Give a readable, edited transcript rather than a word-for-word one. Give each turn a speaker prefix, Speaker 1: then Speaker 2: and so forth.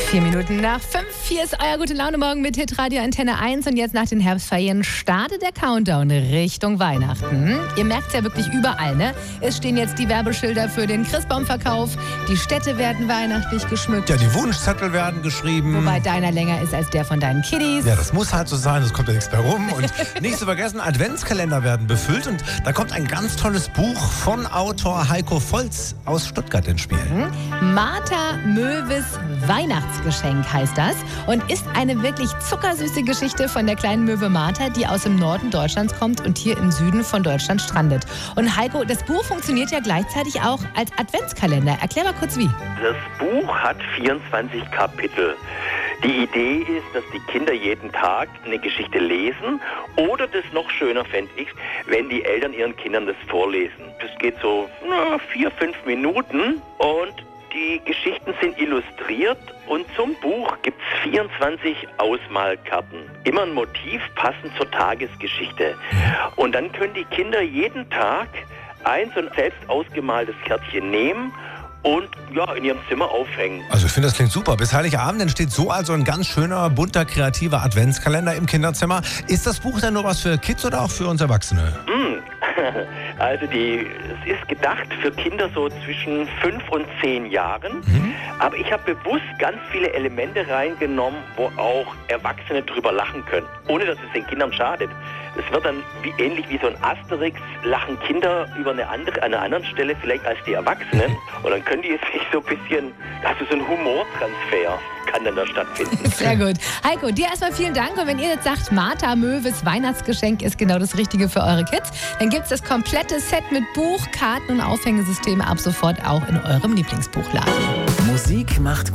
Speaker 1: 4 Minuten nach 5. Hier ist euer Gute Laune Morgen mit Hitradio Antenne 1. Und jetzt nach den Herbstferien startet der Countdown Richtung Weihnachten. Ihr merkt es ja wirklich überall, ne? Es stehen jetzt die Werbeschilder für den Christbaumverkauf. Die Städte werden weihnachtlich geschmückt.
Speaker 2: Ja, die Wunschzettel werden geschrieben.
Speaker 1: Wobei deiner länger ist als der von deinen Kiddies.
Speaker 2: Ja, das muss halt so sein, es kommt ja nichts mehr rum. Und nicht zu vergessen, Adventskalender werden befüllt. Und da kommt ein ganz tolles Buch von Autor Heiko Volz aus Stuttgart ins Spiel.
Speaker 1: Martha Möwes Weihnachtsgeschenk heißt das und ist eine wirklich zuckersüße Geschichte von der kleinen Möwe Martha, die aus dem Norden Deutschlands kommt und hier im Süden von Deutschland strandet. Und Heiko, das Buch funktioniert ja gleichzeitig auch als Adventskalender. Erklär mal kurz wie.
Speaker 3: Das Buch hat 24 Kapitel. Die Idee ist, dass die Kinder jeden Tag eine Geschichte lesen oder das noch schöner fände ich, wenn die Eltern ihren Kindern das vorlesen. Das geht so 4-5 Minuten und die Geschichten sind illustriert und zum Buch gibt es 24 Ausmalkarten. Immer ein Motiv passend zur Tagesgeschichte. Und dann können die Kinder jeden Tag ein so ein selbst ausgemaltes Kärtchen nehmen und ja, in ihrem Zimmer aufhängen.
Speaker 2: Also ich finde, das klingt super. Bis Heiligabend entsteht so also ein ganz schöner, bunter, kreativer Adventskalender im Kinderzimmer. Ist das Buch denn nur was für Kids oder auch für uns Erwachsene?
Speaker 3: Also es ist gedacht für Kinder so zwischen 5 und 10 Jahren. Aber ich habe bewusst ganz viele Elemente reingenommen, wo auch Erwachsene drüber lachen können, ohne dass es den Kindern schadet. Es wird dann ähnlich wie so ein Asterix, lachen Kinder über an einer anderen Stelle vielleicht als die Erwachsenen. Und dann können die sich so ein bisschen, also so ein Humortransfer kann dann da stattfinden.
Speaker 1: Sehr gut. Heiko, dir erstmal vielen Dank. Und wenn ihr jetzt sagt, Martha Möwes Weihnachtsgeschenk ist genau das Richtige für eure Kids, dann gibt es das komplette Set mit Buch, Karten und Aufhängesysteme ab sofort auch in eurem Lieblingsbuchladen.
Speaker 4: Musik macht